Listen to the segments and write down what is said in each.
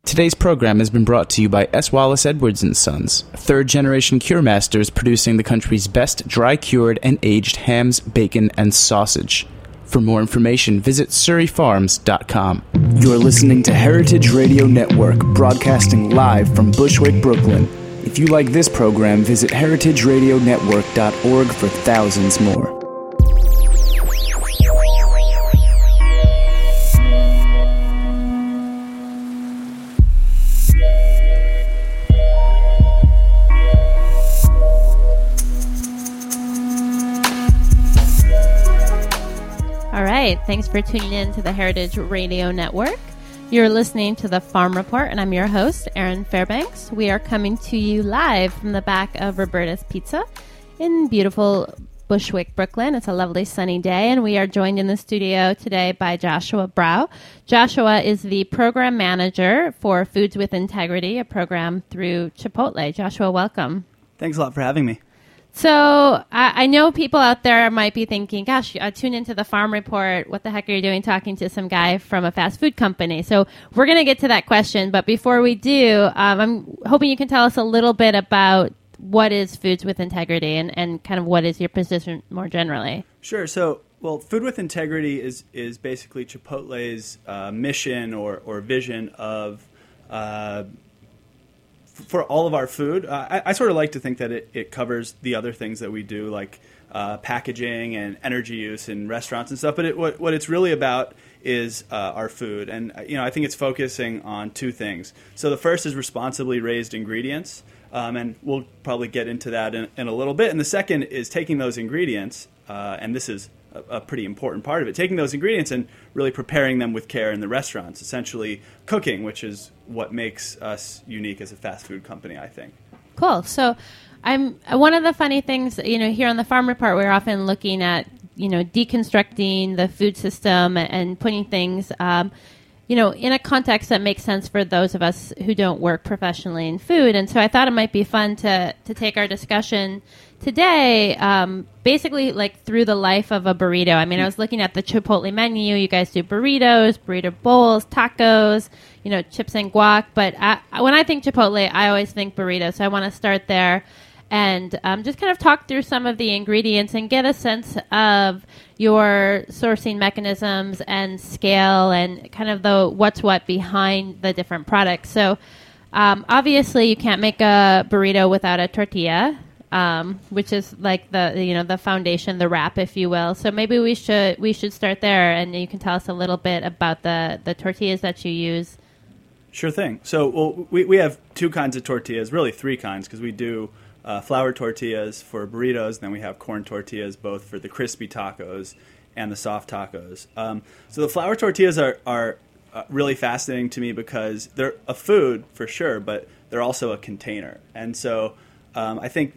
Today's program has been brought to you by S. Wallace Edwards & Sons, third-generation cure masters producing the country's best dry-cured and aged hams, bacon, and sausage. For more information, visit surreyfarms.com. You're listening to Heritage Radio Network, broadcasting live from Bushwick, Brooklyn. If you like this program, visit heritageradionetwork.org for thousands more. Thanks for tuning in to the Heritage Radio Network. You're listening to the Farm Report, and I'm your host, Erin Fairbanks. We are coming to you live from the back of Roberta's Pizza in beautiful Bushwick, Brooklyn. It's a lovely sunny day, and we are joined in the studio today by Joshua Brow. Joshua is the program manager for Foods with Integrity, a program through Chipotle. Joshua, welcome. Thanks a lot for having me. So I know people out there might be thinking, gosh, tune into the Farm Report. What the heck are you doing talking to some guy from a fast food company? So we're going to get to that question. But before we do, I'm hoping you can tell us a little bit about what is Foods with Integrity and kind of what is your position more generally. Sure. So, Food with Integrity is basically Chipotle's mission or vision of for all of our food. I sort of like to think that it covers the other things that we do, like packaging and energy use in restaurants and stuff. But what it's really about is our food. And I think it's focusing on two things. So the first is responsibly raised ingredients. And we'll probably get into that in a little bit. And the second is taking those ingredients, and this is a pretty important part of it, taking those ingredients and really preparing them with care in the restaurants, essentially cooking, which is what makes us unique as a fast food company, I think. Cool. So one of the funny things, here on the Farm Report, we're often looking at, deconstructing the food system and putting things, in a context that makes sense for those of us who don't work professionally in food. And so I thought it might be fun to take our discussion today, basically like through the life of a burrito. I mean, I was looking at the Chipotle menu. You guys do burritos, burrito bowls, tacos, chips and guac. But when I think Chipotle, I always think burrito. So I want to start there and just kind of talk through some of the ingredients and get a sense of your sourcing mechanisms and scale and kind of the what's what behind the different products. So obviously you can't make a burrito without a tortilla. Which is like the foundation, the wrap, if you will. So maybe we should start there, and you can tell us a little bit about the tortillas that you use. Sure thing. So we have two kinds of tortillas, really three kinds, because we do flour tortillas for burritos, and then we have corn tortillas both for the crispy tacos and the soft tacos. So the flour tortillas are really fascinating to me because they're a food for sure, but they're also a container, and so I think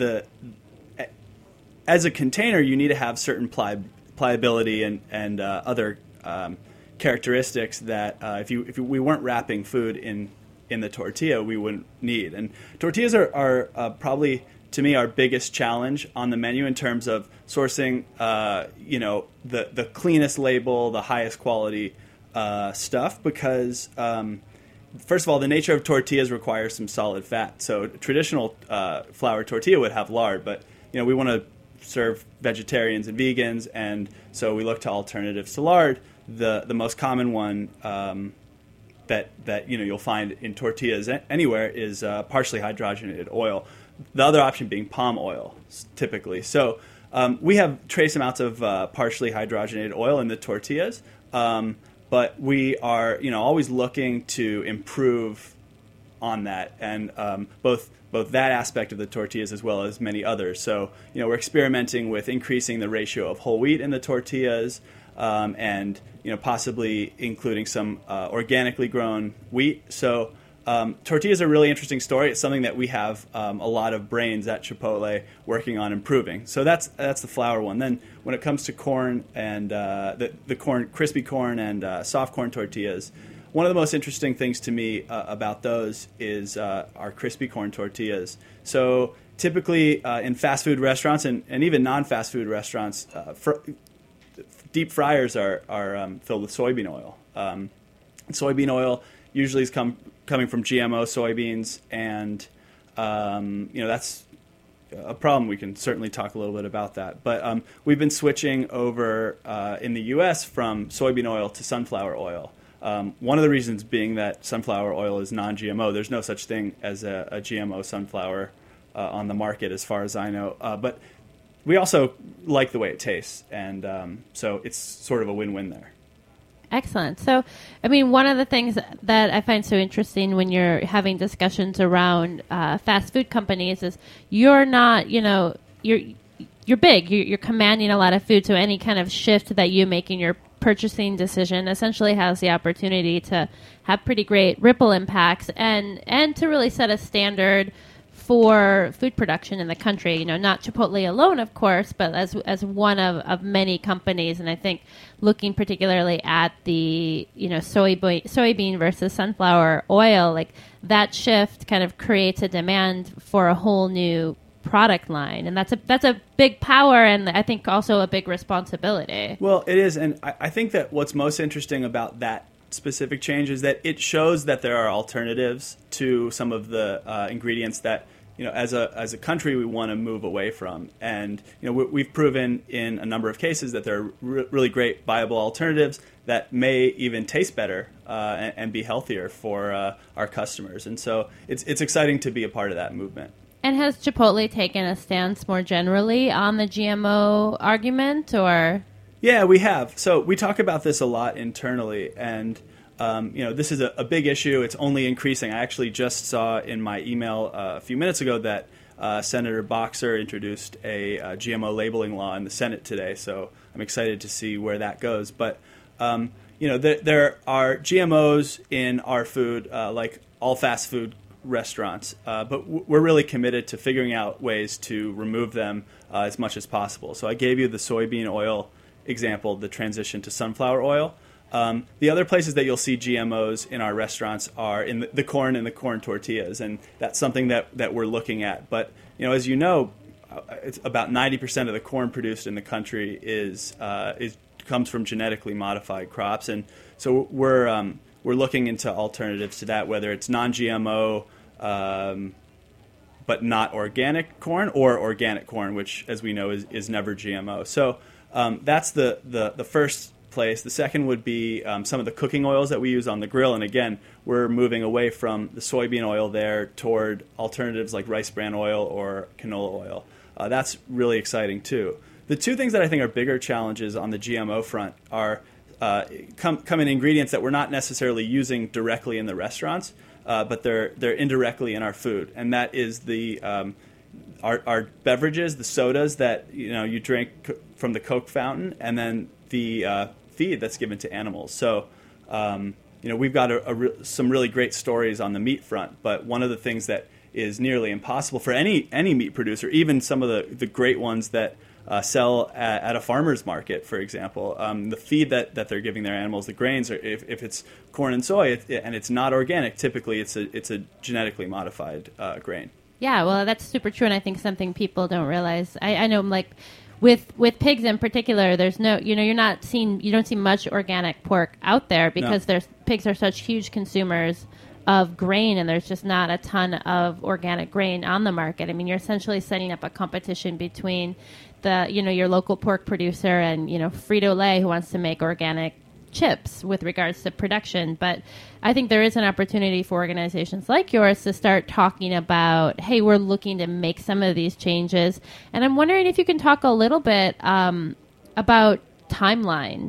as a container, you need to have certain pliability and other characteristics that if we weren't wrapping food in the tortilla, we wouldn't need. And tortillas are probably, to me, our biggest challenge on the menu in terms of sourcing, the cleanest label, the highest quality stuff, because first of all, the nature of tortillas requires some solid fat. So traditional flour tortilla would have lard, but we want to serve vegetarians and vegans, and so we look to alternatives to lard. The most common one that you'll find in tortillas anywhere is partially hydrogenated oil. The other option being palm oil, typically. So we have trace amounts of partially hydrogenated oil in the tortillas. But we are, always looking to improve on that, and both that aspect of the tortillas as well as many others. So, we're experimenting with increasing the ratio of whole wheat in the tortillas, and possibly including some organically grown wheat. So, tortillas are a really interesting story. It's something that we have a lot of brains at Chipotle working on improving. So that's the flour one. Then when it comes to corn and the corn, crispy corn and soft corn tortillas, one of the most interesting things to me about those is our crispy corn tortillas. So typically in fast food restaurants and even non-fast food restaurants, deep fryers are filled with soybean oil. Soybean oil usually is coming from GMO soybeans, and that's a problem. We can certainly talk a little bit about that. But we've been switching over in the U.S. from soybean oil to sunflower oil. One of the reasons being that sunflower oil is non-GMO. There's no such thing as a GMO sunflower on the market, as far as I know. But we also like the way it tastes, and so it's sort of a win-win there. Excellent. So, I mean, one of the things that I find so interesting when you're having discussions around fast food companies is you're not, you're big. You're commanding a lot of food, so any kind of shift that you make in your purchasing decision essentially has the opportunity to have pretty great ripple impacts and to really set a standard for food production in the country. Not Chipotle alone, of course, but as one of many companies. And I think looking particularly at the soybean versus sunflower oil, like that shift kind of creates a demand for a whole new product line, and that's a big power, and I think also a big responsibility. Well, it is, and I think that what's most interesting about that specific change is that it shows that there are alternatives to some of the ingredients that as a country we want to move away from, and we've proven in a number of cases that there are really great viable alternatives that may even taste better and be healthier for our customers, and so it's exciting to be a part of that movement. And has Chipotle taken a stance more generally on the GMO argument, or? Yeah, we have. So we talk about this a lot internally, and this is a big issue. It's only increasing. I actually just saw in my email a few minutes ago that Senator Boxer introduced a GMO labeling law in the Senate today, so I'm excited to see where that goes. But, there are GMOs in our food, like all fast food restaurants, but we're really committed to figuring out ways to remove them as much as possible. So I gave you the soybean oil example, the transition to sunflower oil. The other places that you'll see GMOs in our restaurants are in the corn and the corn tortillas, and that's something that we're looking at. But as you know, it's about 90% of the corn produced in the country comes from genetically modified crops, and so we're looking into alternatives to that, whether it's non-GMO but not organic corn, or organic corn, which, as we know, is never GMO. So that's the first place. The second would be some of the cooking oils that we use on the grill, and again, we're moving away from the soybean oil there toward alternatives like rice bran oil or canola oil. That's really exciting too. The two things that I think are bigger challenges on the GMO front are come in ingredients that we're not necessarily using directly in the restaurants, but they're indirectly in our food, and that is our beverages, the sodas that you drink from the Coke fountain, and then the feed that's given to animals. So we've got some really great stories on the meat front, but one of the things that is nearly impossible for any meat producer, even some of the great ones that sell at a farmer's market, for example, the feed that they're giving their animals, the grains, or if it's corn and soy and it's not organic, typically it's a genetically modified grain. Yeah, well, that's super true, and I think something people don't realize. I know, like with pigs in particular, there's no, you don't see much organic pork out there because pigs are such huge consumers of grain, and there's just not a ton of organic grain on the market. I mean, you're essentially setting up a competition between your local pork producer and Frito-Lay, who wants to make organic chips with regards to production. But I think there is an opportunity for organizations like yours to start talking about, hey, we're looking to make some of these changes. And I'm wondering if you can talk a little bit about timeline.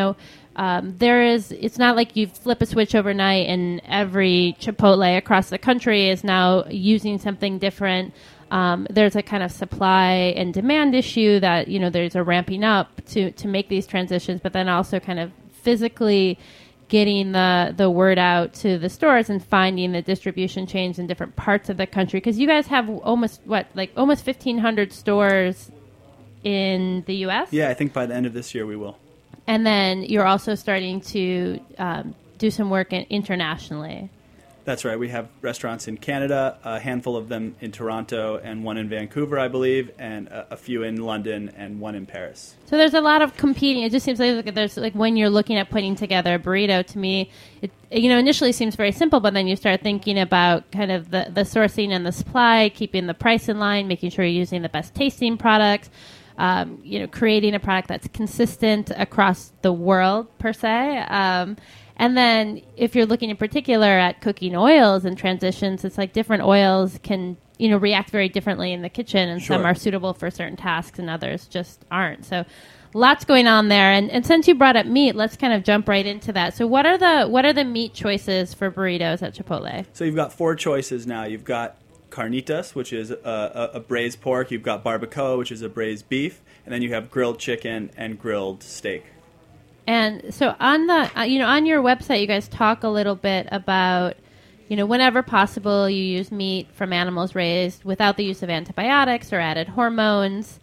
It's not like you flip a switch overnight and every Chipotle across the country is now using something different. There's a kind of supply and demand issue that, there's a ramping up to make these transitions, but then also kind of physically getting the word out to the stores and finding the distribution chains in different parts of the country. Because you guys have almost 1,500 stores in the U.S.? Yeah, I think by the end of this year we will. And then you're also starting to do some work internationally. That's right. We have restaurants in Canada, a handful of them in Toronto, and one in Vancouver, I believe, and a few in London, and one in Paris. So there's a lot of competing. It just seems like there's like when you're looking at putting together a burrito, to me, it initially seems very simple, but then you start thinking about kind of the sourcing and the supply, keeping the price in line, making sure you're using the best tasting products, creating a product that's consistent across the world per se. And then if you're looking in particular at cooking oils and transitions, it's like different oils can, react very differently in the kitchen, and Sure. some are suitable for certain tasks and others just aren't. So lots going on there. And since you brought up meat, let's kind of jump right into that. So what are the meat choices for burritos at Chipotle? So you've got 4 choices now. You've got carnitas, which is a braised pork. You've got barbacoa, which is a braised beef. And then you have grilled chicken and grilled steak. And so on the, on your website, you guys talk a little bit about, whenever possible, you use meat from animals raised without the use of antibiotics or added hormones.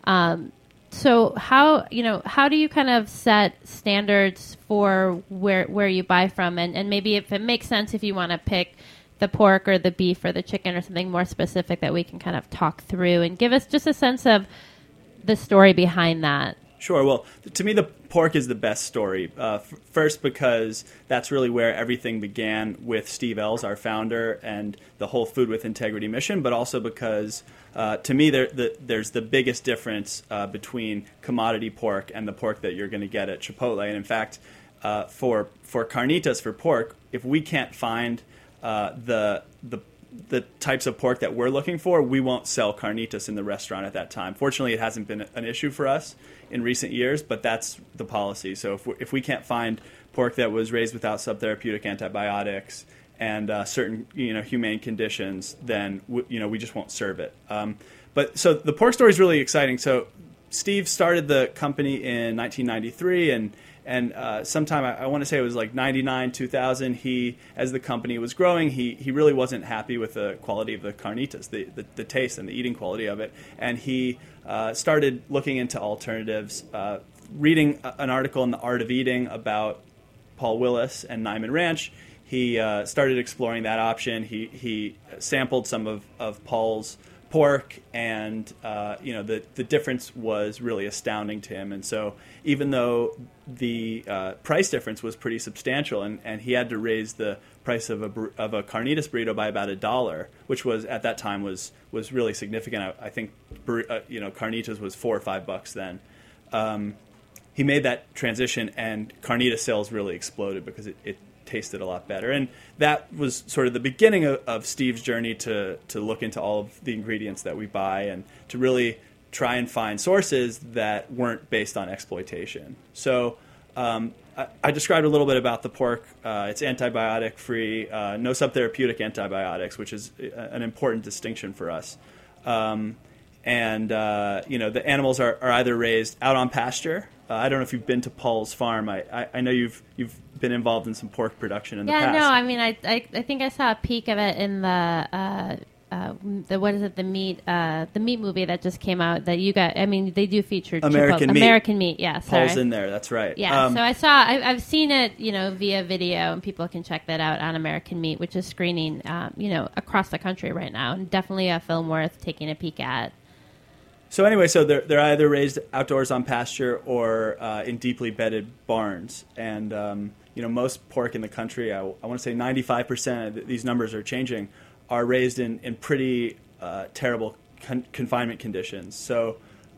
So how do you kind of set standards for where you buy from? And maybe if it makes sense, if you want to pick the pork or the beef or the chicken or something more specific that we can kind of talk through and give us just a sense of the story behind that. Sure. Well, to me, the pork is the best story. First, because that's really where everything began with Steve Ells, our founder, and the whole Food with Integrity mission, but also because, to me, there's the biggest difference between commodity pork and the pork that you're going to get at Chipotle. And in fact, for carnitas, for pork, if we can't find the types of pork that we're looking for, we won't sell carnitas in the restaurant at that time. Fortunately, it hasn't been an issue for us in recent years, but that's the policy. So if we can't find pork that was raised without subtherapeutic antibiotics and certain humane conditions, then we just won't serve it. But so the pork story is really exciting. So Steve started the company in 1993, and sometime I want to say it was like 99, 2000. He, as the company was growing, he really wasn't happy with the quality of the carnitas, the taste and the eating quality of it, and he started looking into alternatives. Reading an article in The Art of Eating about Paul Willis and Niman Ranch, he started exploring that option. He sampled some of Paul's pork, and the difference was really astounding to him. And so even though the price difference was pretty substantial, and he had to raise the price of a carnitas burrito by about $1, which was at that time was really significant. I think carnitas was $4 or $5 then. He made that transition, and carnitas sales really exploded because it tasted a lot better. And that was sort of the beginning of Steve's journey to look into all of the ingredients that we buy and to really try and find sources that weren't based on exploitation. So I described a little bit about the pork. It's antibiotic-free, no subtherapeutic antibiotics, which is an important distinction for us. The animals are either raised out on pasture. I don't know if you've been to Paul's farm. I know you've been involved in some pork production in the past. Yeah, no, I mean, I think I saw a peek of it in the what is it, the meat movie that just came out that you got. I mean, they do feature American Meat. Yeah, sorry. Paul's in there. That's right. Yeah, so I've seen it, via video, and people can check that out on American Meat, which is screening, across the country right now, and definitely a film worth taking a peek at. So anyway, so they're either raised outdoors on pasture or in deeply bedded barns. And, most pork in the country, I want to say 95%, these numbers are changing, are raised in pretty terrible confinement conditions. So,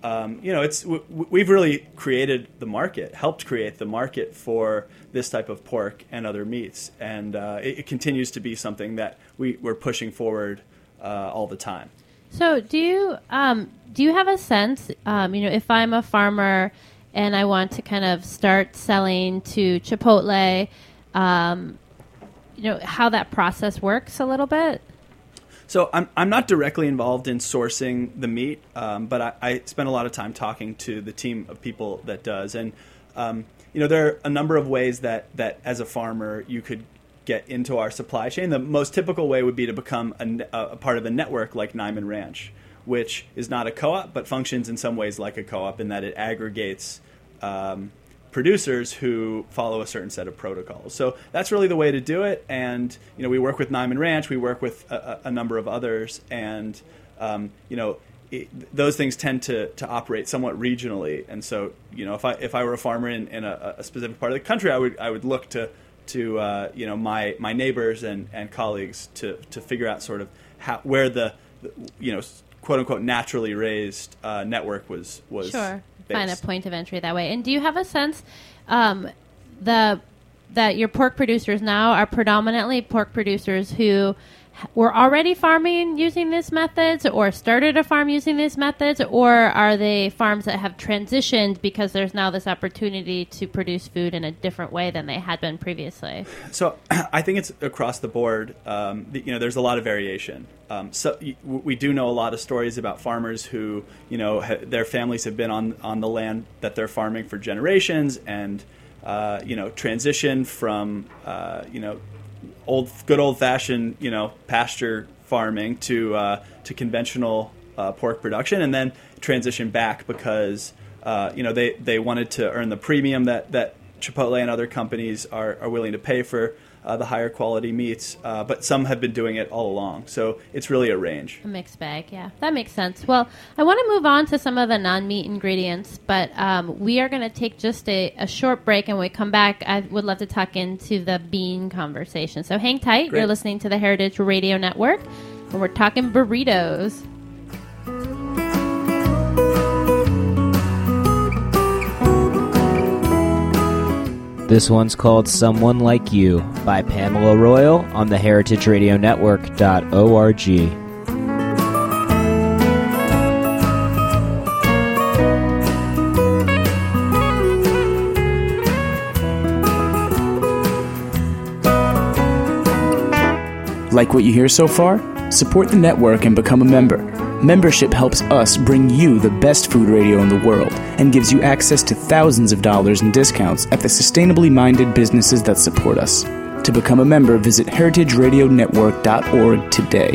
we've really created the market, helped create the market for this type of pork and other meats. And it continues to be something that we're pushing forward all the time. So do you have a sense, if I'm a farmer and I want to kind of start selling to Chipotle, how that process works a little bit? So I'm not directly involved in sourcing the meat, but I spend a lot of time talking to the team of people that does. And, there are a number of ways that as a farmer you could get into our supply chain. The most typical way would be to become a part of a network like Niman Ranch, which is not a co-op, but functions in some ways like a co-op in that it aggregates producers who follow a certain set of protocols. So that's really the way to do it. And we work with Niman Ranch, we work with a number of others, and those things tend to operate somewhat regionally. And so if I were a farmer in a specific part of the country, I would look to my neighbors and colleagues to figure out sort of where the quote unquote naturally raised network was sure based. Find a point of entry that way. And do you have a sense that your pork producers now are predominantly pork producers who were already farming using these methods or started a farm using these methods, or are they farms that have transitioned because there's now this opportunity to produce food in a different way than they had been previously? So I think it's across the board. There's a lot of variation. So we do know a lot of stories about farmers who, their families have been on the land that they're farming for generations, and transition from good old fashioned pasture farming to conventional pork production, and then transition back because they wanted to earn the premium that Chipotle and other companies are willing to pay for the higher quality meats, but some have been doing it all along. So it's really a range. A mixed bag, yeah. That makes sense. Well, I want to move on to some of the non-meat ingredients, but we are going to take just a short break, and when we come back, I would love to tuck into the bean conversation. So hang tight. Great. You're listening to the Heritage Radio Network, and we're talking burritos. This one's called Someone Like You by Pamela Royal on the heritageradionetwork.org. Like what you hear so far? Support the network and become a member. Membership helps us bring you the best food radio in the world and gives you access to thousands of dollars in discounts at the sustainably minded businesses that support us. To become a member, visit heritageradionetwork.org today.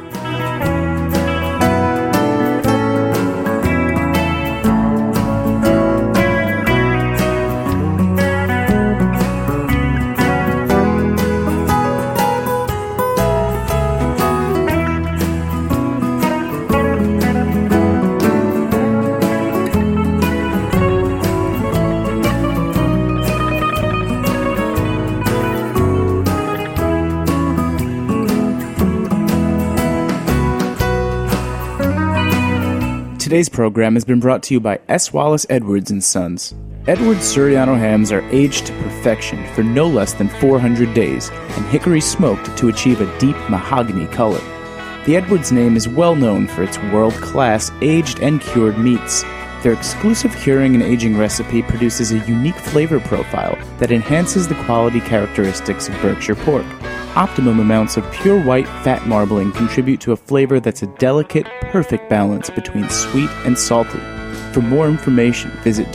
Today's program has been brought to you by S. Wallace Edwards & Sons. Edwards Suriano hams are aged to perfection for no less than 400 days and hickory smoked to achieve a deep mahogany color. The Edwards name is well known for its world-class aged and cured meats. Their exclusive curing and aging recipe produces a unique flavor profile that enhances the quality characteristics of Berkshire pork. Optimum amounts of pure white fat marbling contribute to a flavor that's a delicate, perfect balance between sweet and salty. For more information, visit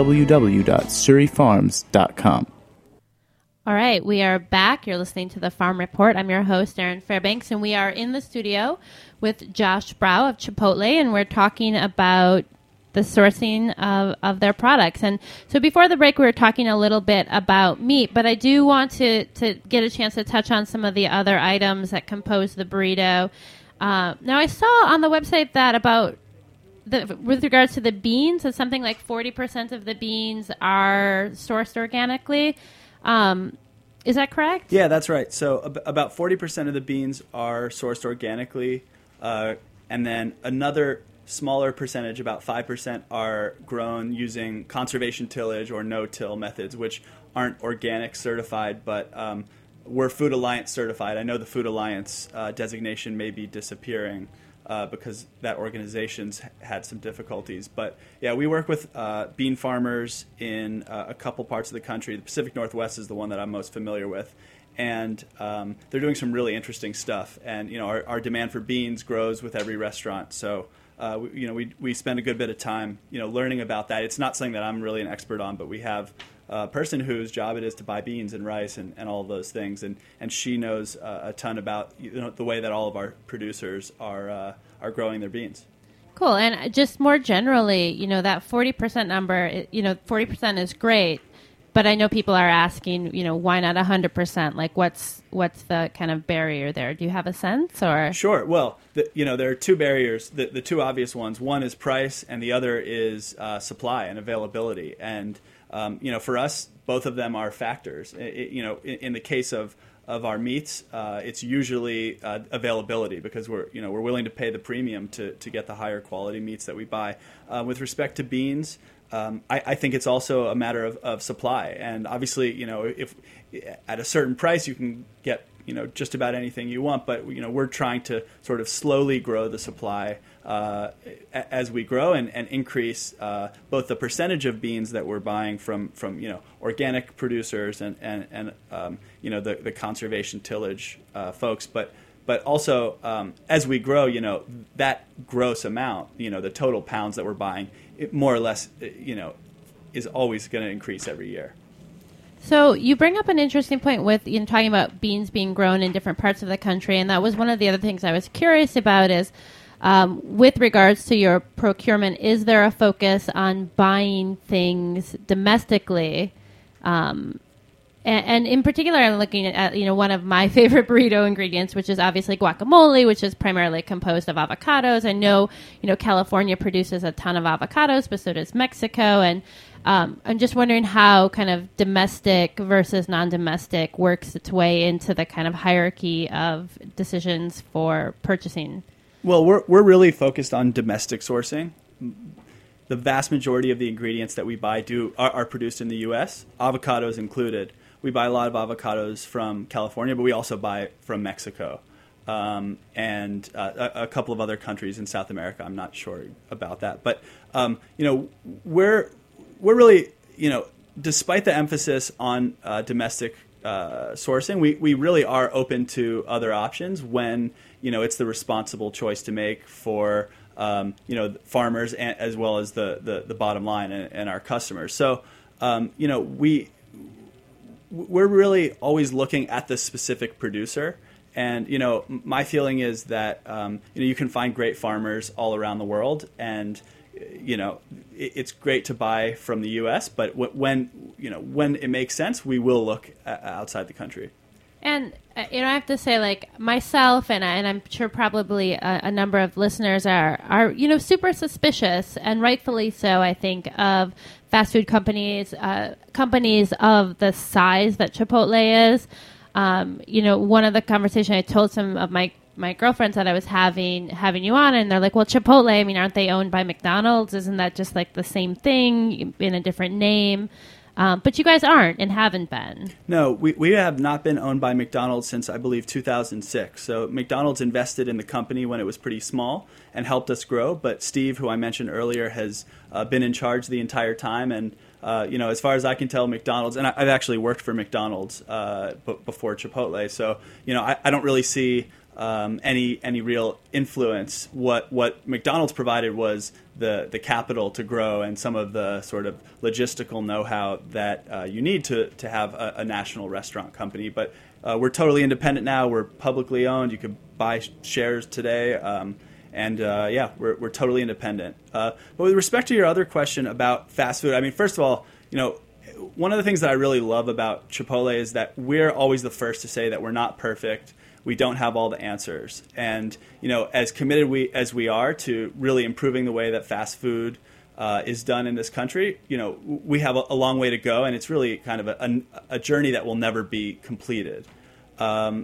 www.surreyfarms.com. All right, we are back. You're listening to the Farm Report. I'm your host, Erin Fairbanks, and we are in the studio with Josh Brow of Chipotle, and we're talking about the sourcing of their products. And so before the break, we were talking a little bit about meat, but I do want to get a chance to touch on some of the other items that compose the burrito. Now, I saw on the website that with regards to the beans, that something like 40% of the beans are sourced organically. Is that correct? Yeah, that's right. So about 40% of the beans are sourced organically, and then another smaller percentage, about 5%, are grown using conservation tillage or no-till methods, which aren't organic certified, but we're Food Alliance certified. I know the Food Alliance designation may be disappearing because that organization's had some difficulties. But yeah, we work with bean farmers in a couple parts of the country. The Pacific Northwest is the one that I'm most familiar with. And they're doing some really interesting stuff. And our demand for beans grows with every restaurant. So we spend a good bit of time learning about that. It's not something that I'm really an expert on, but we have a person whose job it is to buy beans and rice and all of those things, and she knows a ton about the way that all of our producers are growing their beans. Cool. And just more generally, that 40% number, 40% is great, but I know people are asking, why not 100%? Like, what's the kind of barrier there? Do you have a sense, or? Sure. Well, there are two barriers. The two obvious ones. One is price, and the other is supply and availability. And for us, both of them are factors. In the case of our meats, it's usually availability, because we're willing to pay the premium to get the higher quality meats that we buy. With respect to beans, I think it's also a matter of supply. And obviously, if at a certain price you can get just about anything you want, but we're trying to sort of slowly grow the supply as we grow and increase both the percentage of beans that we're buying from organic producers and the conservation tillage folks, but also as we grow, that gross amount, the total pounds that we're buying, it more or less is always going to increase every year. So you bring up an interesting point with talking about beans being grown in different parts of the country, and that was one of the other things I was curious about is with regards to your procurement, is there a focus on buying things domestically? And in particular, I'm looking at one of my favorite burrito ingredients, which is obviously guacamole, which is primarily composed of avocados. I know California produces a ton of avocados, but so does Mexico. And I'm just wondering how kind of domestic versus non-domestic works its way into the kind of hierarchy of decisions for purchasing. Well, we're really focused on domestic sourcing. The vast majority of the ingredients that we buy are produced in the U.S., avocados included. We buy a lot of avocados from California, but we also buy from Mexico and a couple of other countries in South America. I'm not sure about that. But, we're really, despite the emphasis on domestic sourcing, we really are open to other options when, it's the responsible choice to make for, farmers as well as the bottom line and our customers. So, we're really always looking at the specific producer. And, my feeling is that, you can find great farmers all around the world. And, it's great to buy from the U.S., but when it makes sense, we will look outside the country. And, I have to say, like, myself and I'm sure probably a number of listeners are super suspicious, and rightfully so, I think, of fast food companies of the size that Chipotle is. One of the conversations I told some of my girlfriends that I was having you on, and they're like, well, Chipotle, I mean, aren't they owned by McDonald's? Isn't that just like the same thing in a different name? But you guys aren't and haven't been. No, we have not been owned by McDonald's since, I believe, 2006. So McDonald's invested in the company when it was pretty small and helped us grow. But Steve, who I mentioned earlier, has been in charge the entire time. And, as far as I can tell, McDonald's, and I've actually worked for McDonald's before Chipotle. So, I don't really see any real influence. What McDonald's provided was the capital to grow and some of the sort of logistical know-how that you need to have a national restaurant company. But we're totally independent now. We're publicly owned. You could buy shares today. We're totally independent. But with respect to your other question about fast food, I mean, first of all, one of the things that I really love about Chipotle is that we're always the first to say that we're not perfect. We don't have all the answers. And, as committed as we are to really improving the way that fast food is done in this country, we have a long way to go, and it's really kind of a journey that will never be completed. I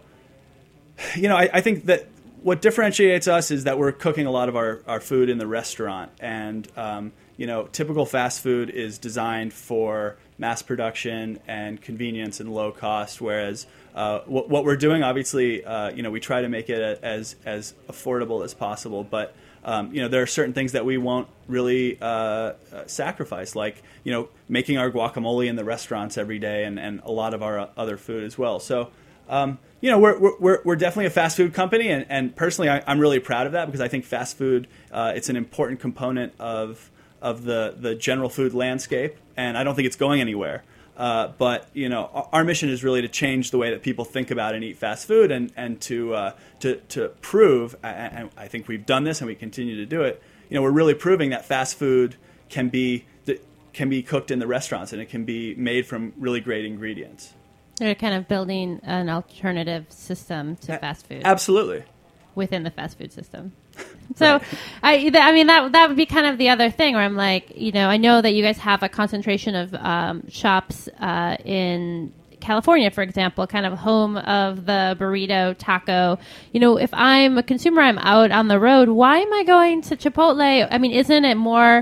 think that what differentiates us is that we're cooking a lot of our food in the restaurant. And, typical fast food is designed for mass production and convenience and low cost, whereas what we're doing, obviously, we try to make it as affordable as possible. But, there are certain things that we won't really sacrifice, like, making our guacamole in the restaurants every day and a lot of our other food as well. So, we're definitely a fast food company. And personally, I'm really proud of that, because I think fast food, it's an important component of the general food landscape. And I don't think it's going anywhere. But our mission is really to change the way that people think about and eat fast food, and to prove, and I think we've done this and we continue to do it. We're really proving that fast food can be cooked in the restaurants, and it can be made from really great ingredients. They're kind of building an alternative system to fast food. Absolutely. Within the fast food system. So, right. I mean, that would be kind of the other thing where I'm like, I know that you guys have a concentration of shops in California, for example, kind of home of the burrito, taco. If I'm a consumer, I'm out on the road, why am I going to Chipotle? I mean, isn't it more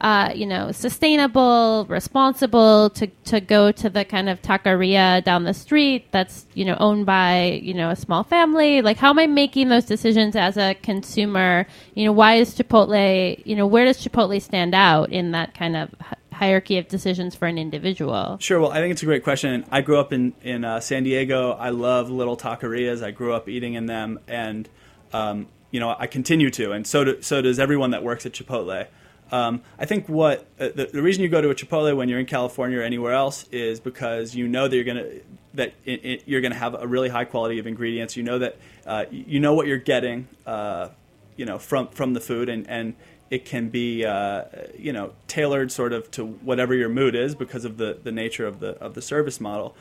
sustainable, responsible to go to the kind of taqueria down the street that's, owned by, a small family? Like, how am I making those decisions as a consumer? Why is Chipotle, where does Chipotle stand out in that kind of hierarchy of decisions for an individual? Sure. Well, I think it's a great question. I grew up in San Diego. I love little taquerias. I grew up eating in them, and, I continue to, and so does everyone that works at Chipotle. I think the reason you go to a Chipotle when you're in California or anywhere else is because that you're gonna have a really high quality of ingredients. That what you're getting from the food, and it can be tailored sort of to whatever your mood is because of the nature of the service model.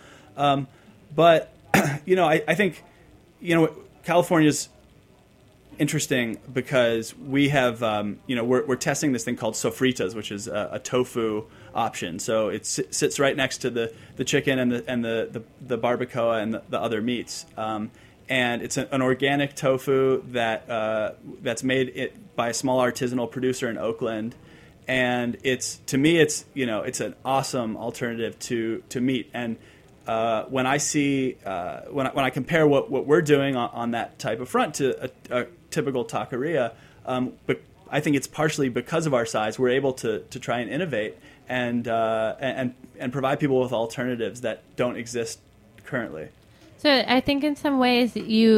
But I think California's interesting because we have, we're testing this thing called sofritas, which is a tofu option. So it sits right next to the chicken and the barbacoa and the other meats. And it's an organic tofu that's made by a small artisanal producer in Oakland. And it's an awesome alternative to meat. And when I see when I compare what we're doing on that type of front to a typical taqueria, but I think it's partially because of our size. We're able to try and innovate and provide people with alternatives that don't exist currently. So I think in some ways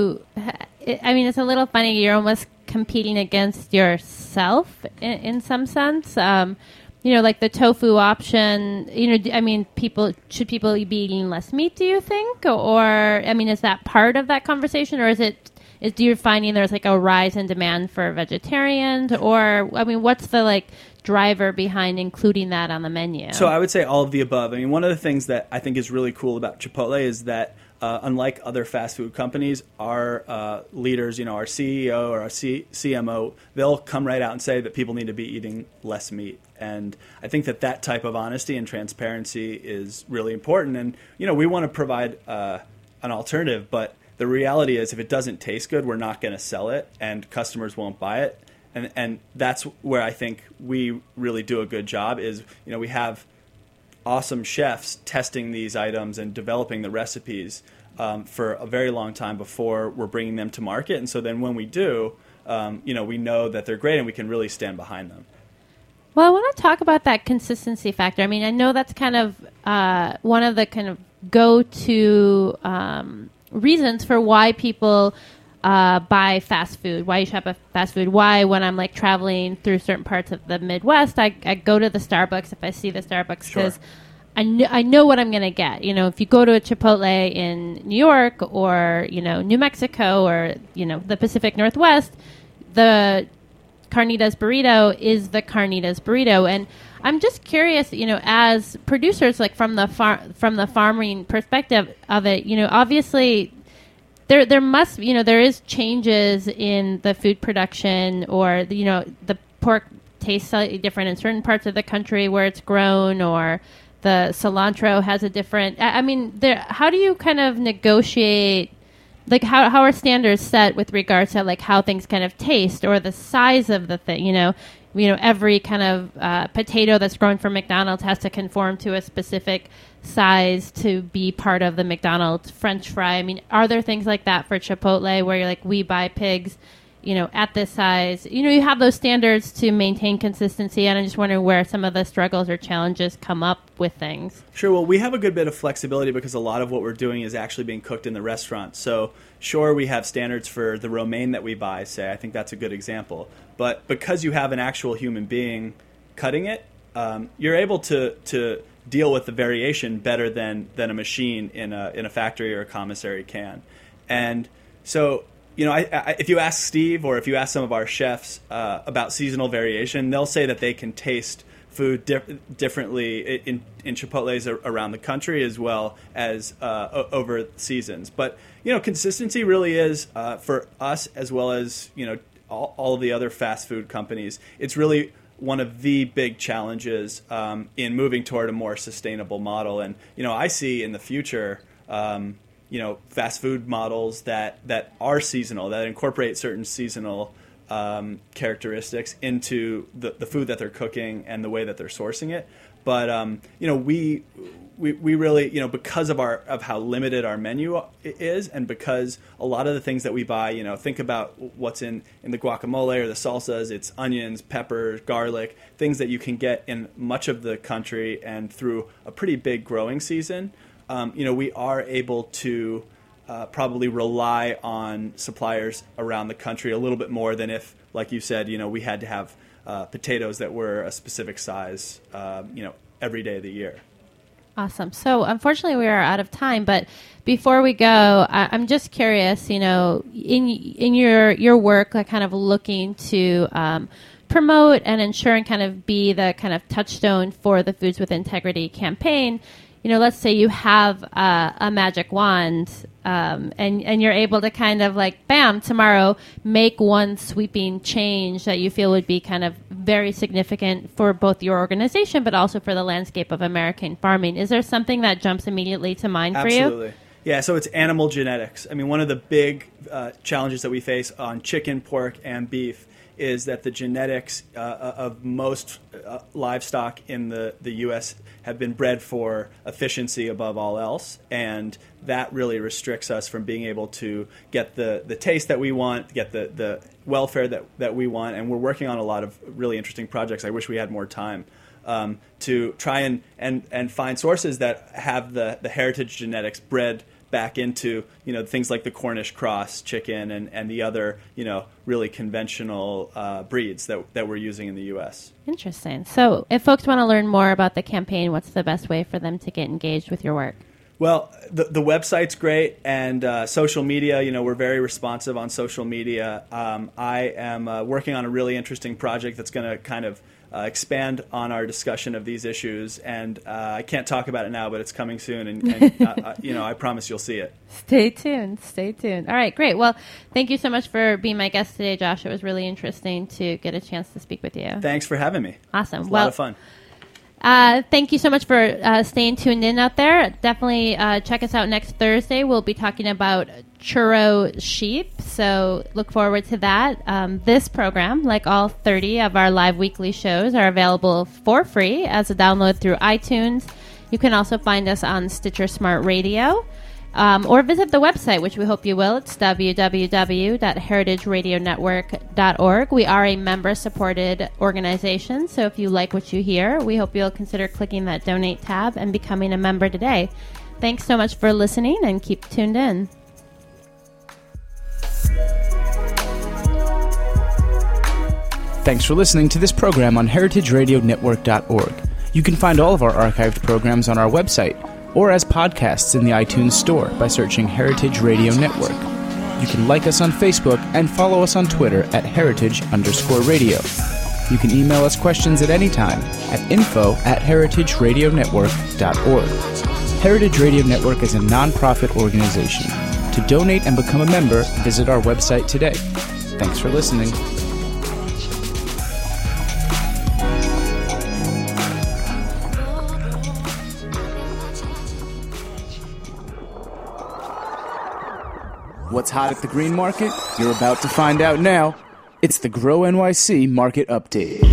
it's a little funny. You're almost competing against yourself in some sense. Like the tofu option, should people be eating less meat, do you think? Or, is that part of that conversation? Or do you finding there's like a rise in demand for vegetarians? Or, what's the driver behind including that on the menu? So I would say all of the above. One of the things that I think is really cool about Chipotle is that unlike other fast food companies, our leaders, our CEO or our CMO, they'll come right out and say that people need to be eating less meat. And I think that type of honesty and transparency is really important. And, we want to provide an alternative, but the reality is if it doesn't taste good, we're not going to sell it and customers won't buy it. And that's where I think we really do a good job is, we have awesome chefs testing these items and developing the recipes for a very long time before we're bringing them to market. And so then when we do, we know that they're great and we can really stand behind them. Well, I want to talk about that consistency factor. I know that's kind of one of the kind of go-to reasons for why people buy fast food, why you shop at fast food, why when I'm traveling through certain parts of the Midwest, I go to the Starbucks if I see the Starbucks because I know what I'm going to get. If you go to a Chipotle in New York or, New Mexico or, the Pacific Northwest, the Carnitas burrito is the Carnitas burrito. And I'm just curious, as producers, from the farming perspective of it, obviously there must, there is changes in the food production or, the pork tastes slightly different in certain parts of the country where it's grown, or the cilantro has a different, how do you kind of negotiate, how are standards set with regards to how things kind of taste or the size of the thing, every kind of potato that's grown for McDonald's has to conform to a specific size to be part of the McDonald's French fry. Are there things like that for Chipotle where you're we buy pigs, at this size? You have those standards to maintain consistency, and I'm just wondering where some of the struggles or challenges come up with things. Sure. Well, we have a good bit of flexibility because a lot of what we're doing is actually being cooked in the restaurant. So, sure, we have standards for the romaine that we buy, say. I think that's a good example. But because you have an actual human being cutting it, you're able to deal with the variation better than a machine in a factory or a commissary can. And so, if you ask Steve or if you ask some of our chefs about seasonal variation, they'll say that they can taste food differently in Chipotles around the country as well as over seasons. But consistency really is for us as well as all of the other fast food companies. It's really one of the big challenges in moving toward a more sustainable model. And I see in the future fast food models that are seasonal, that incorporate certain seasonal characteristics into the food that they're cooking and the way that they're sourcing it. But we really, because of how limited our menu is, and because a lot of the things that we buy, think about what's in the guacamole or the salsas. It's onions, peppers, garlic, things that you can get in much of the country and through a pretty big growing season. We are able to probably rely on suppliers around the country a little bit more than if, like you said, we had to have potatoes that were a specific size, every day of the year. Awesome. So unfortunately, we are out of time. But before we go, I'm just curious. In your work, like kind of looking to promote and ensure and kind of be the kind of touchstone for the Foods with Integrity campaign. Let's say you have a magic wand and you're able to kind of like, bam, tomorrow make one sweeping change that you feel would be kind of very significant for both your organization but also for the landscape of American farming. Is there something that jumps immediately to mind for you? Absolutely. Yeah, so it's animal genetics. I mean, one of the big challenges that we face on chicken, pork, and beef is that the genetics of most livestock in the U.S. have been bred for efficiency above all else, and that really restricts us from being able to get the taste that we want, get the welfare that we want, and we're working on a lot of really interesting projects. I wish we had more time to try and find sources that have the heritage genetics bred back into things like the Cornish cross chicken and the other really conventional breeds that we're using in the U.S. Interesting. So if folks want to learn more about the campaign, what's the best way for them to get engaged with your work? Well, the website's great, and social media, we're very responsive on social media. I am working on a really interesting project that's going to kind of expand on our discussion of these issues, and I can't talk about it now, but it's coming soon, and I promise you'll see it. Stay tuned. All right, great. Well, thank you so much for being my guest today, Josh. It was really interesting to get a chance to speak with you. Thanks for having me. Awesome. It was a lot of fun. Thank you so much for staying tuned in out there. Definitely check us out next Thursday. We'll be talking about churro sheep, so look forward to that. This program, like all 30 of our live weekly shows, are available for free as a download through iTunes. You can also find us on Stitcher Smart Radio. Or visit the website, which we hope you will. It's www.heritageradionetwork.org. We are a member-supported organization, so if you like what you hear, we hope you'll consider clicking that donate tab and becoming a member today. Thanks so much for listening, and keep tuned in. Thanks for listening to this program on heritageradionetwork.org. You can find all of our archived programs on our website, or as podcasts in the iTunes Store by searching Heritage Radio Network. You can like us on Facebook and follow us on Twitter at @heritage_radio. You can email us questions at any time at info@heritageradionetwork.org. Heritage Radio Network is a non-profit organization. To donate and become a member, visit our website today. Thanks for listening. What's hot at the green market? You're about to find out now. It's the Grow NYC Market Update.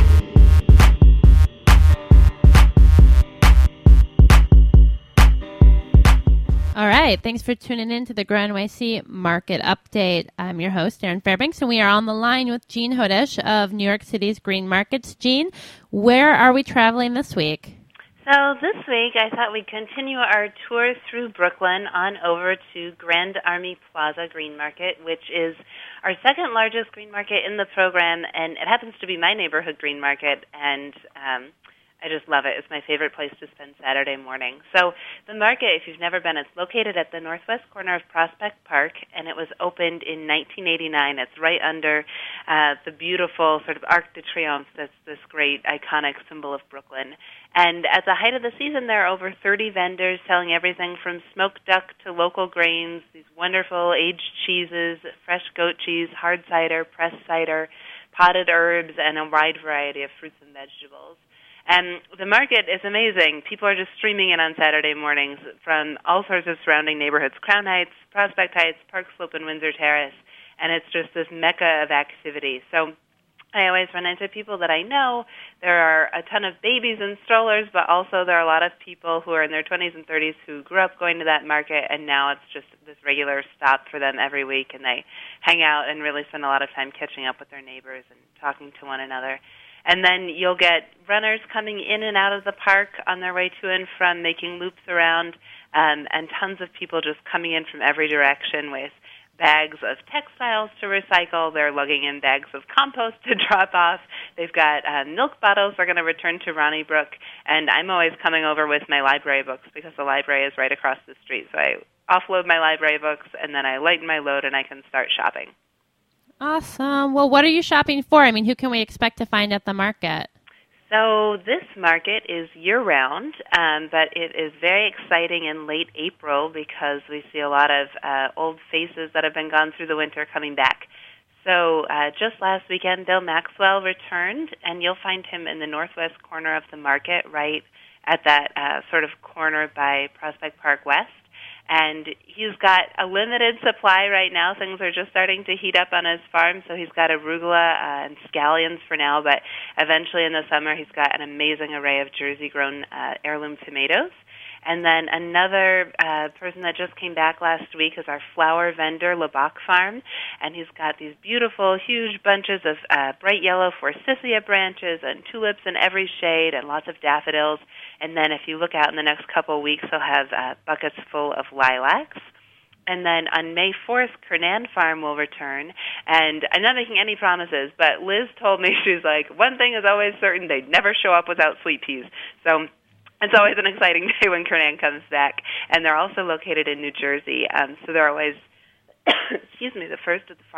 All right. Thanks for tuning in to the Grow NYC Market Update. I'm your host, Erin Fairbanks, and we are on the line with Jean Hodesh of New York City's Green Markets. Jean, where are we traveling this week? So this week, I thought we'd continue our tour through Brooklyn on over to Grand Army Plaza Green Market, which is our second largest green market in the program, and it happens to be my neighborhood green market. And I just love it. It's my favorite place to spend Saturday morning. So the market, if you've never been, it's located at the northwest corner of Prospect Park, and it was opened in 1989. It's right under the beautiful sort of Arc de Triomphe that's this great iconic symbol of Brooklyn. And at the height of the season, there are over 30 vendors selling everything from smoked duck to local grains, these wonderful aged cheeses, fresh goat cheese, hard cider, pressed cider, potted herbs, and a wide variety of fruits and vegetables. And the market is amazing. People are just streaming in on Saturday mornings from all sorts of surrounding neighborhoods, Crown Heights, Prospect Heights, Park Slope, and Windsor Terrace. And it's just this mecca of activity. So I always run into people that I know. There are a ton of babies in strollers, but also there are a lot of people who are in their 20s and 30s who grew up going to that market, and now it's just this regular stop for them every week, and they hang out and really spend a lot of time catching up with their neighbors and talking to one another. And then you'll get runners coming in and out of the park on their way to and from, making loops around, and tons of people just coming in from every direction with bags of textiles to recycle. They're lugging in bags of compost to drop off. They've got milk bottles they're going to return to Ronnie Brook. And I'm always coming over with my library books because the library is right across the street. So I offload my library books, and then I lighten my load, and I can start shopping. Awesome. Well, what are you shopping for? I mean, who can we expect to find at the market? So this market is year-round, but it is very exciting in late April because we see a lot of old faces that have been gone through the winter coming back. So just last weekend, Bill Maxwell returned, and you'll find him in the northwest corner of the market, right at that sort of corner by Prospect Park West. And he's got a limited supply right now. Things are just starting to heat up on his farm, so he's got arugula and scallions for now, but eventually in the summer he's got an amazing array of Jersey-grown heirloom tomatoes. And then another person that just came back last week is our flower vendor, LeBach Farm, and he's got these beautiful, huge bunches of bright yellow forsythia branches and tulips in every shade and lots of daffodils. And then if you look out in the next couple of weeks, he'll have buckets full of lilacs. And then on May 4th, Kernan Farm will return. And I'm not making any promises, but Liz told me, she's like, one thing is always certain, they never show up without sweet peas. So it's always an exciting day when Kernan comes back. And they're also located in New Jersey. So they're always, the first of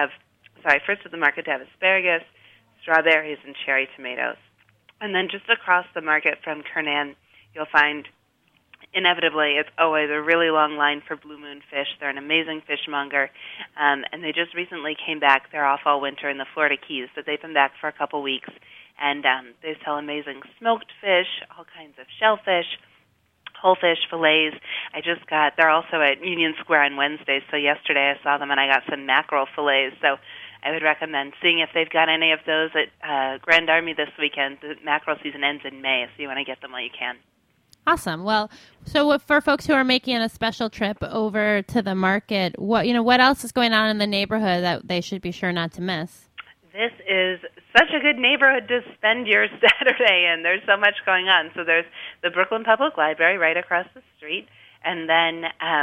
the market to have asparagus, strawberries, and cherry tomatoes. And then just across the market from Kernan, you'll find, inevitably, it's always a really long line for Blue Moon Fish. They're an amazing fishmonger, and they just recently came back. They're off all winter in the Florida Keys, but they've been back for a couple weeks. And they sell amazing smoked fish, all kinds of shellfish, whole fish fillets. They're also at Union Square on Wednesdays, so yesterday I saw them and I got some mackerel fillets. So I would recommend seeing if they've got any of those at Grand Army this weekend. The mackerel season ends in May, so you want to get them while you can. Awesome. Well, so for folks who are making a special trip over to the market, what else is going on in the neighborhood that they should be sure not to miss? This is such a good neighborhood to spend your Saturday in. There's so much going on. So there's the Brooklyn Public Library right across the street, and then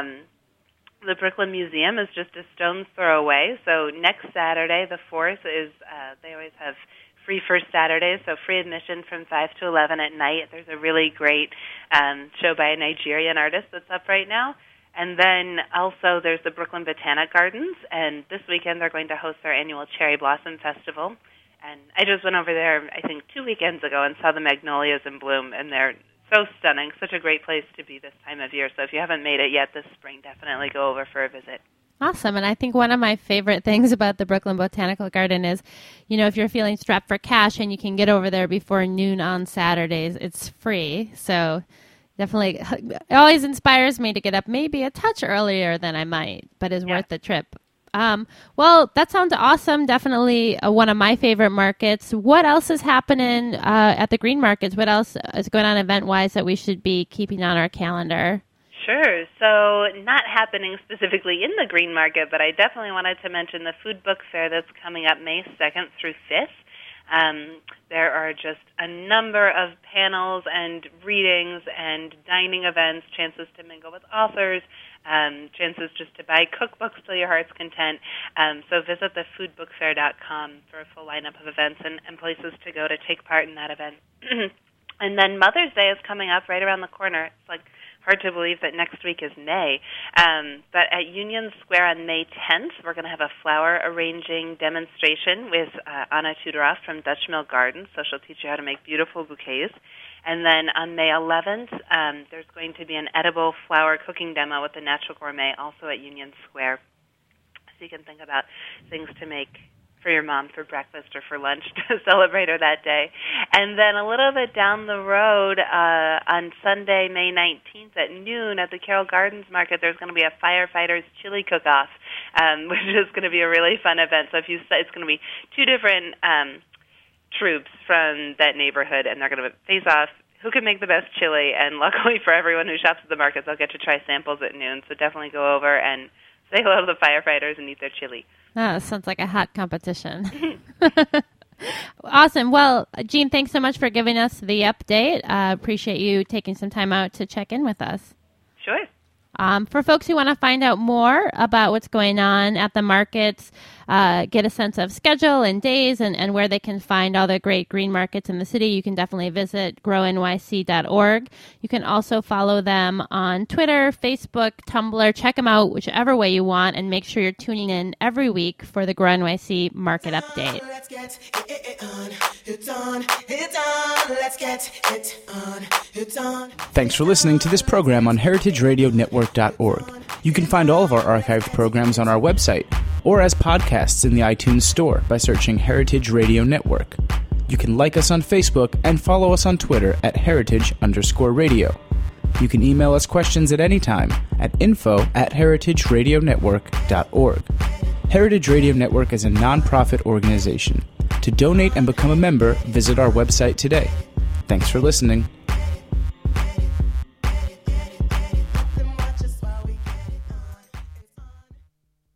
the Brooklyn Museum is just a stone's throw away. So next Saturday, the 4th, is they always have free first Saturdays, so free admission from 5 to 11 at night. There's a really great show by a Nigerian artist that's up right now. And then also there's the Brooklyn Botanic Gardens, and this weekend they're going to host their annual Cherry Blossom Festival. And I just went over there, I think, 2 weekends ago and saw the magnolias in bloom, and they're so stunning, such a great place to be this time of year. So if you haven't made it yet this spring, definitely go over for a visit. Awesome. And I think one of my favorite things about the Brooklyn Botanical Garden is, if you're feeling strapped for cash and you can get over there before noon on Saturdays, it's free. So definitely, it always inspires me to get up maybe a touch earlier than I might, but is worth the trip. Well, that sounds awesome. Definitely one of my favorite markets. What else is happening at the green markets? What else is going on event-wise that we should be keeping on our calendar? Sure. So not happening specifically in the green market, but I definitely wanted to mention the Food Book Fair that's coming up May 2nd through 5th. There are just a number of panels and readings and dining events, chances to mingle with authors, chances just to buy cookbooks till your heart's content. So visit thefoodbookfair.com for a full lineup of events and places to go to take part in that event. And then Mother's Day is coming up right around the corner. It's like hard to believe that next week is May. But at Union Square on May 10th, we're going to have a flower arranging demonstration with Anna Tudoroff from Dutch Mill Gardens. So she'll teach you how to make beautiful bouquets. And then on May 11th, there's going to be an edible flower cooking demo with the Natural Gourmet, also at Union Square. So you can think about things to make for your mom for breakfast or for lunch to celebrate her that day. And then a little bit down the road, on Sunday, May 19th at noon at the Carroll Gardens Market, there's going to be a firefighters chili cook-off, which is going to be a really fun event. So it's going to be two different troops from that neighborhood, and they're going to face off who can make the best chili. And luckily for everyone who shops at the market, they'll get to try samples at noon. So definitely go over and say hello to the firefighters and eat their chili. Oh, sounds like a hot competition. Awesome. Well, Jean, thanks so much for giving us the update. Appreciate you taking some time out to check in with us. Sure. For folks who want to find out more about what's going on at the markets, get a sense of schedule and days and where they can find all the great green markets in the city, you can definitely visit grownyc.org. You can also follow them on Twitter, Facebook, Tumblr. Check them out whichever way you want, and make sure you're tuning in every week for the Grow NYC Market Update. Let's get it on. It's on. It's on. Let's get it on. It's on. Thanks for listening to this program on heritageradionetwork.org. You can find all of our archived programs on our website or as podcasts in the iTunes Store by searching Heritage Radio Network. You can like us on Facebook and follow us on Twitter at @heritage_radio. You can email us questions at any time at info@heritageradionetwork.org. Heritage Radio Network is a nonprofit organization. To donate and become a member, visit our website today. Thanks for listening.